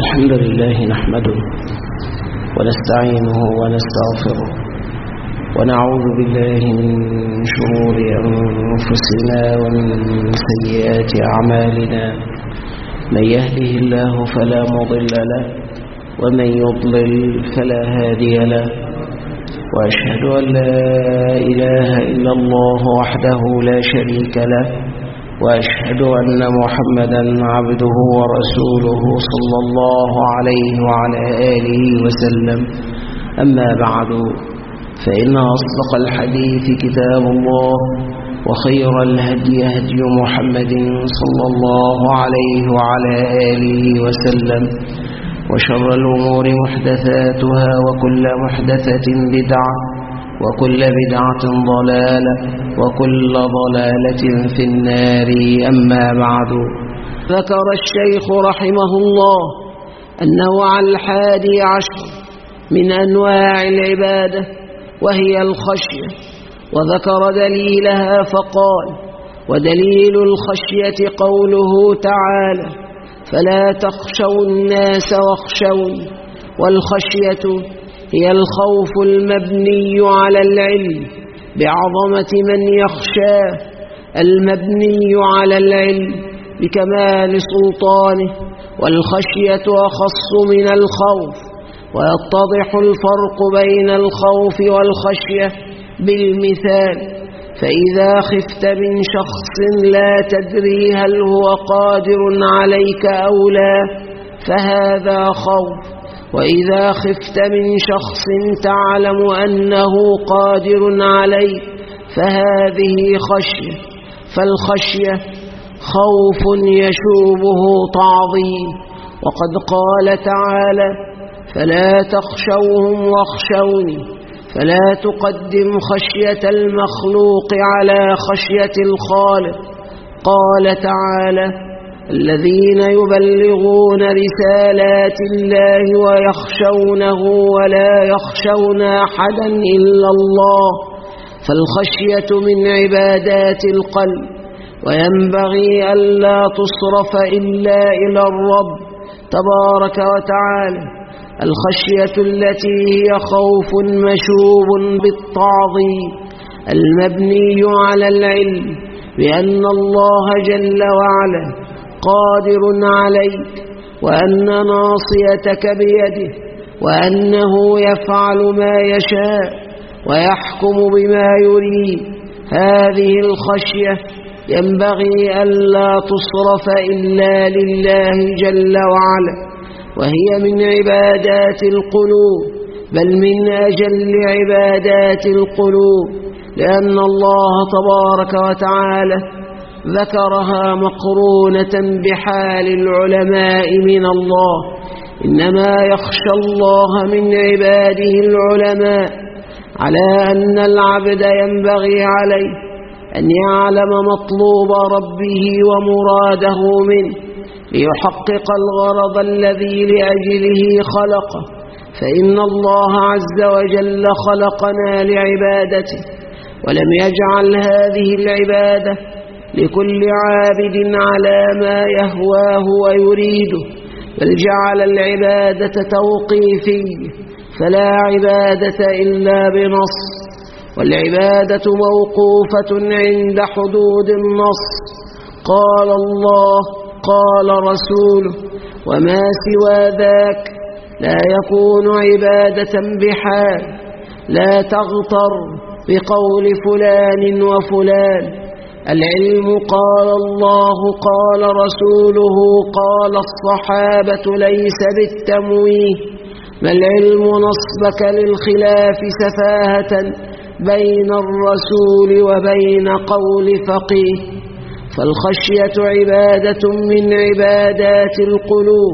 الحمد لله نحمده ونستعينه ونستغفره ونعوذ بالله من شرور أنفسنا ومن سيئات أعمالنا. من يهده الله فلا مضل له ومن يضلل فلا هادي له، وأشهد أن لا إله إلا الله وحده لا شريك له، وأشهد أن محمدا عبده ورسوله صلى الله عليه وعلى آله وسلم. أما بعد، فإن أصدق الحديث كتاب الله، وخير الهدي هدي محمد صلى الله عليه وعلى آله وسلم، وشر الأمور محدثاتها، وكل محدثة بدعة، وكل بدعة ضلالة، وكل ضلالة في النار. أما بعد، ذكر الشيخ رحمه الله النوع 11 من أنواع العبادة، وهي الخشية، وذكر دليلها فقال: ودليل الخشية قوله تعالى: فلا تخشوا الناس واخشوني. والخشية هي الخوف المبني على العلم بعظمة من يخشاه، المبني على العلم بكمال سلطانه. والخشية أخص من الخوف، ويتضح الفرق بين الخوف والخشية بالمثال: فإذا خفت من شخص لا تدري هل هو قادر عليك أو لا فهذا خوف، وإذا خفت من شخص تعلم أنه قادر عليك فهذه خشية. فالخشية خوف يشوبه تعظيم، وقد قال تعالى: فلا تخشوهم واخشوني. فلا تقدم خشية المخلوق على خشية الخالق. قال تعالى: الذين يبلغون رسالات الله ويخشونه ولا يخشون أحدا إلا الله. فالخشية من عبادات القلب، وينبغي ألا تصرف إلا إلى الرب تبارك وتعالى. الخشية التي هي خوف مشوب بالتعظيم المبني على العلم بأن الله جل وعلا قادر عليك، وأن ناصيتك بيده، وأنه يفعل ما يشاء ويحكم بما يريد. هذه الخشية ينبغي ألا تصرف إلا لله جل وعلا، وهي من عبادات القلوب، بل من أجل عبادات القلوب، لأن الله تبارك وتعالى ذكرها مقرونة بحال العلماء من الله. إنما يخشى الله من عباده العلماء، على أن العبد ينبغي عليه أن يعلم مطلوب ربه ومراده منه ليحقق الغرض الذي لأجله خلقه. فإن الله عز وجل خلقنا لعبادته، ولم يجعل هذه العبادة لكل عابد على ما يهواه ويريده، بل جعل العبادة توقيفية، فلا عبادة إلا بنص، والعبادة موقوفة عند حدود النص. قال الله، قال رسوله، وما سوى ذاك لا يكون عبادة بحال. لا تغتر بقول فلان وفلان. العلم قال الله قال رسوله قال الصحابة ليس بالتمويه، ما العلم نصبك للخلاف سفاهة بين الرسول وبين قول فقيه. فالخشية عبادة من عبادات القلوب،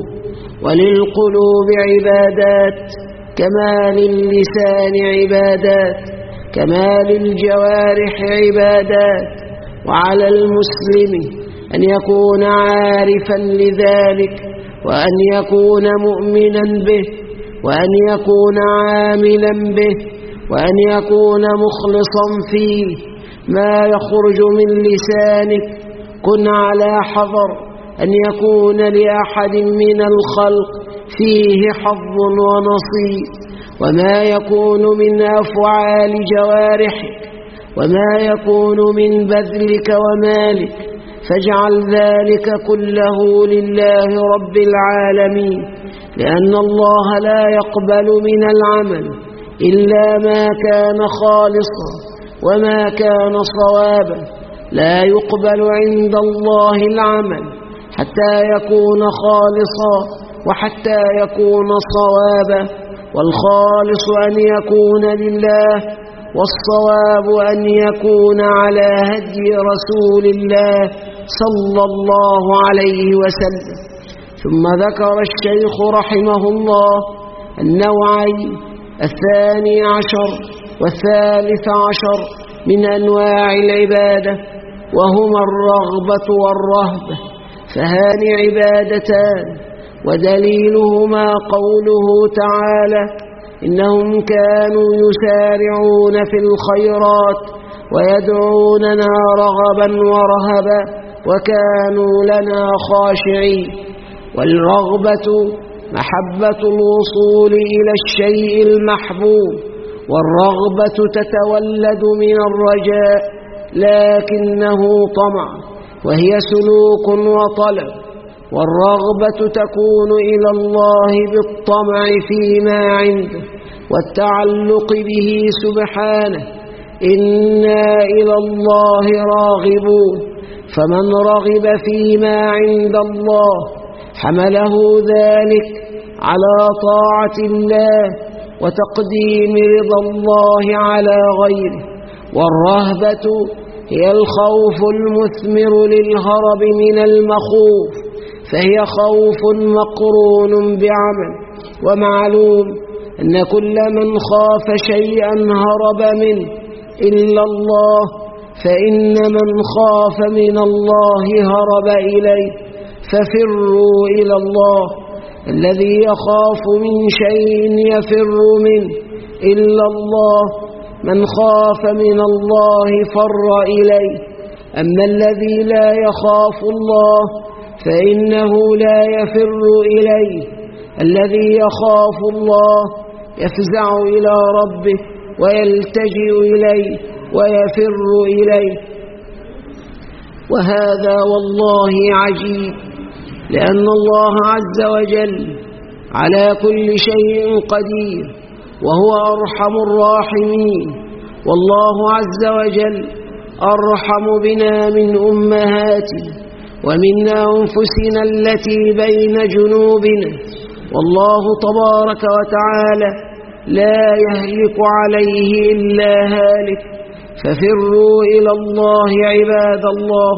وللقلوب عبادات كما للسان عبادات، كما للجوارح عبادات. وعلى المسلم أن يكون عارفا لذلك، وأن يكون مؤمنا به، وأن يكون عاملا به، وأن يكون مخلصا فيه. ما يخرج من لسانك كن على حذر أن يكون لأحد من الخلق فيه حظ ونصيب، وما يكون من أفعال جوارحك، وما يكون من بذلك ومالك، فاجعل ذلك كله لله رب العالمين، لأن الله لا يقبل من العمل إلا ما كان خالصا وما كان صوابا. لا يقبل عند الله العمل حتى يكون خالصا وحتى يكون صوابا، والخالص أن يكون لله، والصواب أن يكون على هدي رسول الله صلى الله عليه وسلم. ثم ذكر الشيخ رحمه الله النوعين 12 و13 من أنواع العبادة، وهما الرغبة والرهبة، فهان عبادتان، ودليلهما قوله تعالى: إنهم كانوا يسارعون في الخيرات ويدعوننا رغبا ورهبا وكانوا لنا خاشعين. والرغبة محبة الوصول إلى الشيء المحبوب، والرغبة تتولد من الرجاء لكنه طمع، وهي سلوك وطلب. والرغبة تكون إلى الله بالطمع فيما عنده والتعلق به سبحانه: إنا إلى الله راغبون. فمن رغب فيما عند الله حمله ذلك على طاعة الله وتقديم رضا الله على غيره. والرهبة هي الخوف المثمر للهرب من المخوف، فهي خوف مقرون بعمل. ومعلوم أن كل من خاف شيئا هرب منه إلا الله، فإن من خاف من الله هرب إليه، ففروا إلى الله. الذي يخاف من شيء يفر منه إلا الله، من خاف من الله فر إليه. أما الذي لا يخاف الله فإنه لا يفر إليه. الذي يخاف الله يفزع إلى ربه ويلتجئ إليه ويفر إليه. وهذا والله عجيب، لأن الله عز وجل على كل شيء قدير، وهو أرحم الراحمين. والله عز وجل أرحم بنا من أمهاتنا ومن أنفسنا التي بين جنوبنا. والله تبارك وتعالى لا يهلك عليه إلا هالك، ففروا إلى الله عباد الله.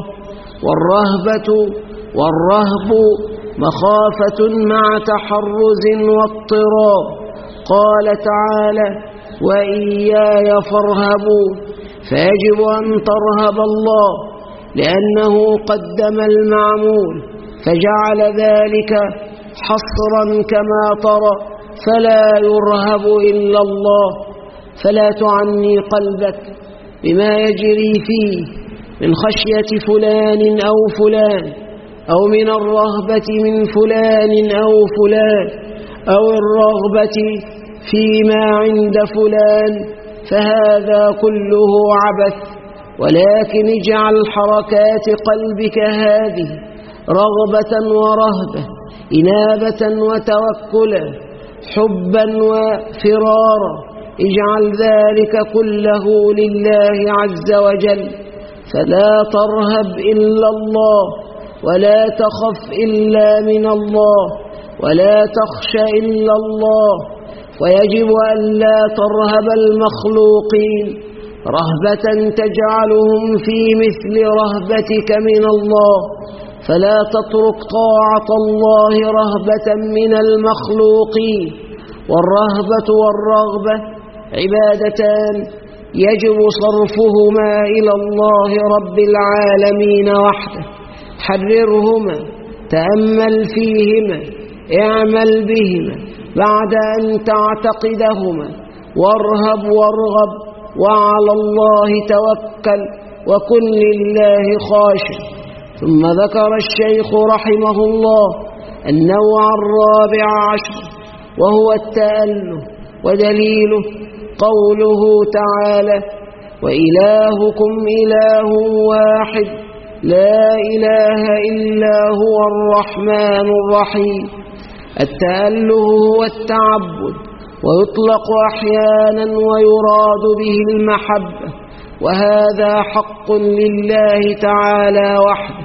والرهب مخافة مع تحرز واضطراب. قال تعالى: وإياي فارهبون، فيجب أن ترهب الله، لأنه قدم المعمول فجعل ذلك حصرا كما ترى، فلا يرهب إلا الله. فلا تعني قلبك بما يجري فيه من خشية فلان أو فلان، أو من الرهبة من فلان أو فلان، أو الرغبة فيما عند فلان، فهذا كله عبث. ولكن اجعل حركات قلبك هذه رغبة ورهبة، إنابة وتوكلا، حبا وفرارا. اجعل ذلك كله لله عز وجل، فلا ترهب إلا الله، ولا تخف إلا من الله، ولا تخش إلا الله. ويجب أن لا ترهب المخلوقين رهبة تجعلهم في مثل رهبتك من الله، فلا تترك طاعة الله رهبة من المخلوقين. والرهبة والرغبة عبادتان يجب صرفهما إلى الله رب العالمين وحده. حررهما، تأمل فيهما، اعمل بهما بعد أن تعتقدهما، وارهب وارغب، وعلى الله توكل، وكن لله خاشع. ثم ذكر الشيخ رحمه الله النوع الرابع عشر وهو التأله، ودليله قوله تعالى: وإلهكم إله واحد لا إله إلا هو الرحمن الرحيم. التأله هو التعبد، ويطلق أحيانا ويراد به المحبة، وهذا حق لله تعالى وحده.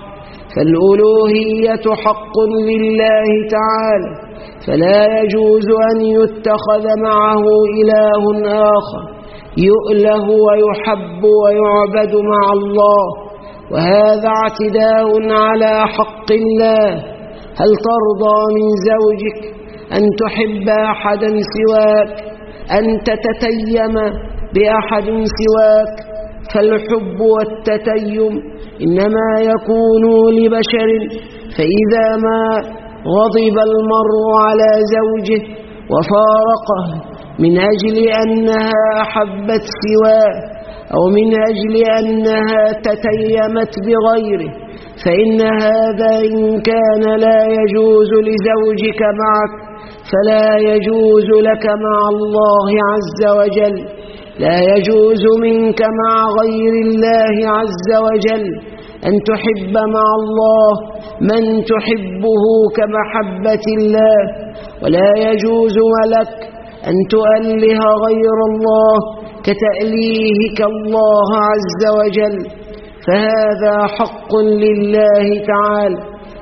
فالألوهية حق لله تعالى، فلا يجوز أن يتخذ معه إله آخر يؤله ويحب ويعبد مع الله، وهذا اعتداء على حق الله. هل ترضى من زوجك أن تحب أحدا سواك، أن تتتيم بأحد سواك؟ فالحب والتتيم إنما يكون لبشر، فإذا ما غضب المرء على زوجه وفارقه من أجل أنها أحبت سواه أو من أجل أنها تتيمت بغيره، فإن هذا إن كان لا يجوز لزوجك معك فلا يجوز لك مع الله عز وجل. لا يجوز منك مع غير الله عز وجل أن تحب مع الله من تحبه كمحبة الله، ولا يجوز لك أن تؤله غير الله كتأليهك الله عز وجل، فهذا حق لله تعالى.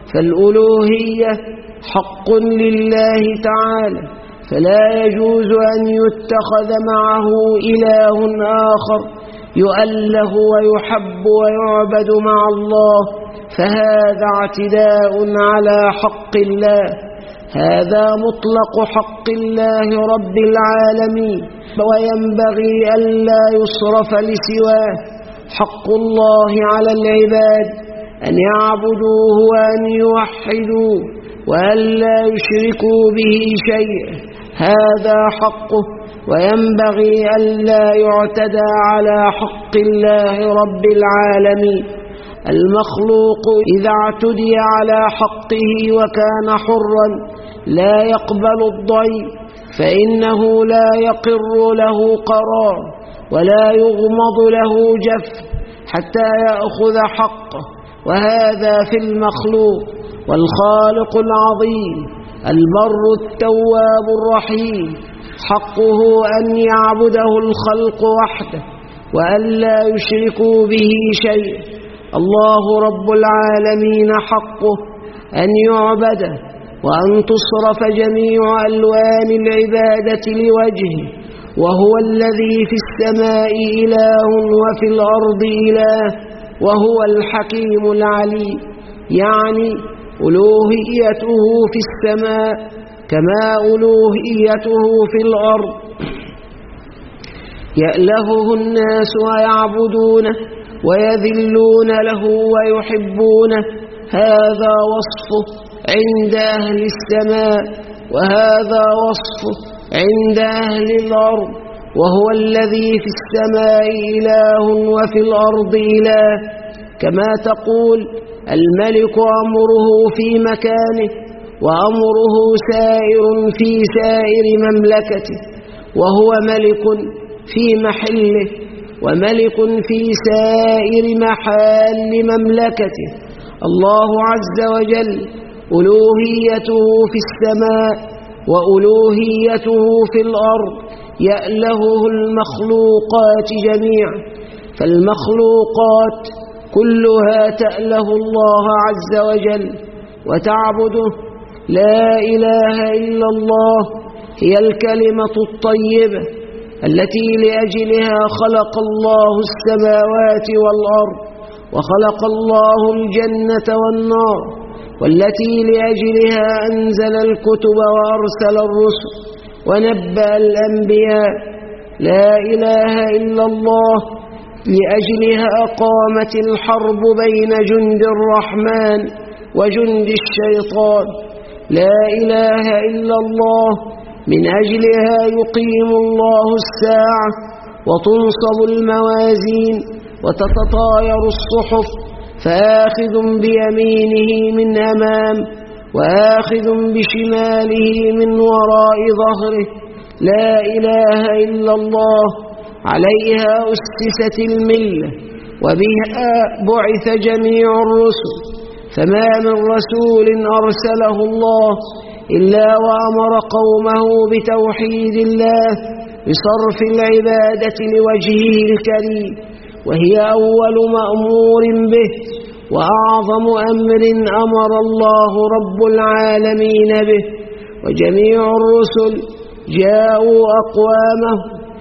فالألوهية حق لله تعالى، فلا يجوز أن يتخذ معه إله آخر يؤله ويحب ويعبد مع الله، فهذا اعتداء على حق الله. هذا مطلق حق الله رب العالمين، وينبغي ألا يصرف لسواه. حق الله على العباد أن يعبدوه وأن يوحدوه وأن لا يشركوا به شيئا، هذا حقه، وينبغي ألا يعتدى على حق الله رب العالمين. المخلوق إذا اعتدي على حقه وكان حرا لا يقبل الضيف، فإنه لا يقر له قرار ولا يغمض له جف حتى يأخذ حقه، وهذا في المخلوق. والخالق العظيم البر التواب الرحيم حقه أن يعبده الخلق وحده وأن لا يشركوا به شيء. الله رب العالمين حقه أن يعبد وأن تصرف جميع ألوان العبادة لوجهه، وهو الذي في السماء إله وفي الأرض إله، وهو الحكيم العليم. يعني ألوهيته في السماء كما ألوهيته في الأرض، يألهه الناس ويعبدونه ويذلون له ويحبونه. هذا وصفه عند أهل السماء، وهذا وصفه عند أهل الأرض. وهو الذي في السماء إله وفي الأرض إله، كما تقول الملك أمره في مكانه وأمره سائر في سائر مملكته، وهو ملك في محله وملك في سائر محال مملكته. الله عز وجل ألوهيته في السماء وألوهيته في الأرض، يألهه المخلوقات جميعا، فالمخلوقات كلها تأله الله عز وجل وتعبده. لا إله إلا الله هي الكلمة الطيبة التي لأجلها خلق الله السماوات والأرض، وخلق الله الجنة والنار، والتي لأجلها أنزل الكتب وأرسل الرسل ونبأ الأنبياء. لا إله إلا الله لأجلها قامت الحرب بين جند الرحمن وجند الشيطان. لا إله إلا الله من أجلها يقيم الله الساعة وتنصب الموازين وتتطاير الصحف، فآخذ بيمينه من أمام وآخذ بشماله من وراء ظهره. لا إله إلا الله، عليها أسست الملة، وبها بعث جميع الرسل، فما من رسول أرسله الله إلا وأمر قومه بتوحيد الله بصرف العبادة لوجهه الكريم، وهي أول مأمور به وأعظم أمر أمر الله رب العالمين به. وجميع الرسل جاءوا أقوامه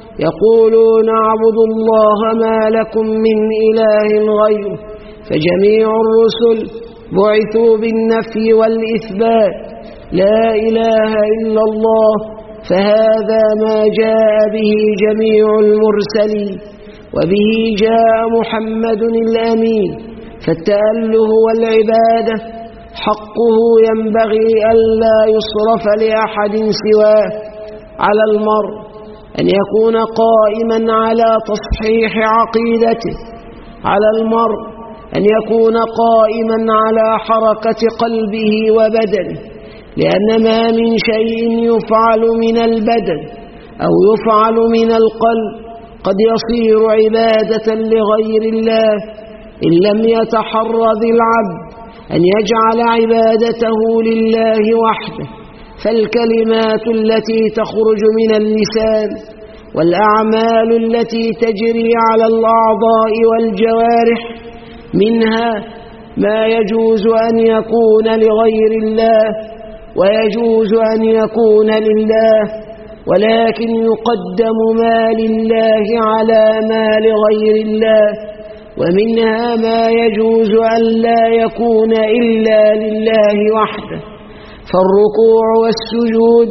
يقولون اعبدوا الله ما لكم من إله غيره، فجميع الرسل بعثوا بالنفي والإثبات، لا إله إلا الله، فهذا ما جاء به جميع المرسلين، وبه جاء محمد الأمين. فالتأله والعبادة حقه ينبغي ألا يصرف لأحد سواه. على المرء أن يكون قائما على تصحيح عقيدته، على المرء أن يكون قائما على حركة قلبه وبدنه، لأن ما من شيء يفعل من البدن أو يفعل من القلب قد يصير عبادة لغير الله إن لم يتحرز العبد أن يجعل عبادته لله وحده. فالكلمات التي تخرج من اللسان والأعمال التي تجري على الأعضاء والجوارح منها ما يجوز أن يكون لغير الله ويجوز أن يكون لله، ولكن يقدم ما لله على ما لغير الله، ومنها ما يجوز أن لا يكون إلا لله وحده. فالركوع والسجود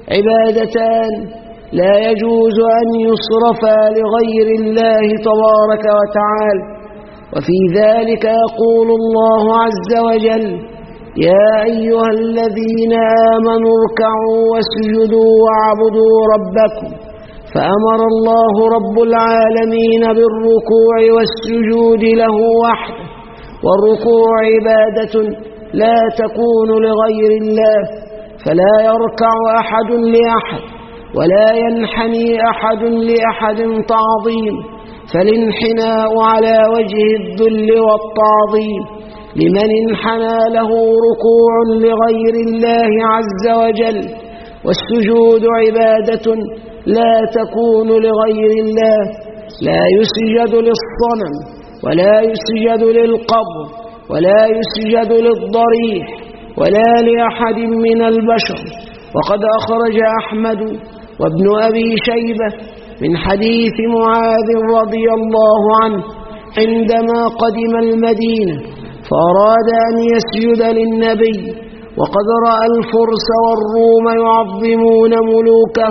عبادتان لا يجوز أن يصرفا لغير الله تبارك وتعالى. وفي ذلك يقول الله عز وجل: يا أيها الذين آمنوا اركعوا واسجدوا واعبدوا ربكم. فأمر الله رب العالمين بالركوع والسجود له وحده، والركوع عبادة لا تكون لغير الله، فلا يركع أحد لأحد ولا ينحني أحد لأحد تعظيم، فالانحناء على وجه الذل والتعظيم لمن انحنى له ركوع لغير الله عز وجل. والسجود عبادة لا تكون لغير الله، لا يسجد للصنم ولا يسجد للقبر ولا يسجد للضريح ولا لأحد من البشر. وقد أخرج أحمد وابن أبي شيبة من حديث معاذ رضي الله عنه عندما قدم المدينة فأراد أن يسجد للنبي، وقد رأى الفرس والروم يعظمون ملوكه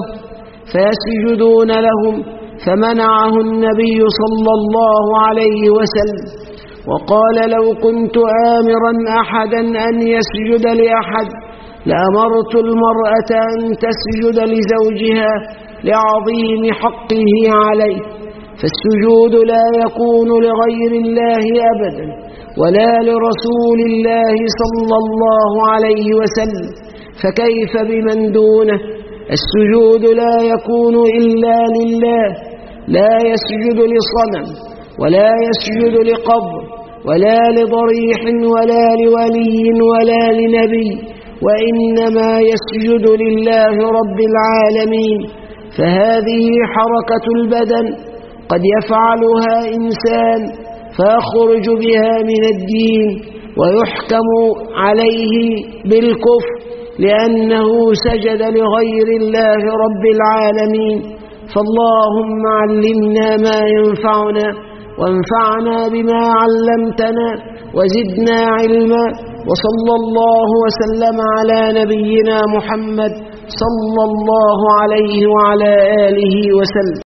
فيسجدون لهم، فمنعه النبي صلى الله عليه وسلم وقال: لو كنت آمرا أحدا أن يسجد لأحد لأمرت المرأة أن تسجد لزوجها لعظيم حقه عليه. فالسجود لا يكون لغير الله أبدا ولا لرسول الله صلى الله عليه وسلم، فكيف بمن دونه؟ السجود لا يكون إلا لله، لا يسجد لصنم ولا يسجد لقبر ولا لضريح ولا لولي ولا لنبي، وإنما يسجد لله رب العالمين. فهذه حركة البدن قد يفعلها إنسان فيخرج بها من الدين ويحكم عليه بالكفر لأنه سجد لغير الله رب العالمين. فاللهم علمنا ما ينفعنا وانفعنا بما علمتنا وزدنا علما. وصلى الله وسلم على نبينا محمد صلى الله عليه وعلى آله وسلم.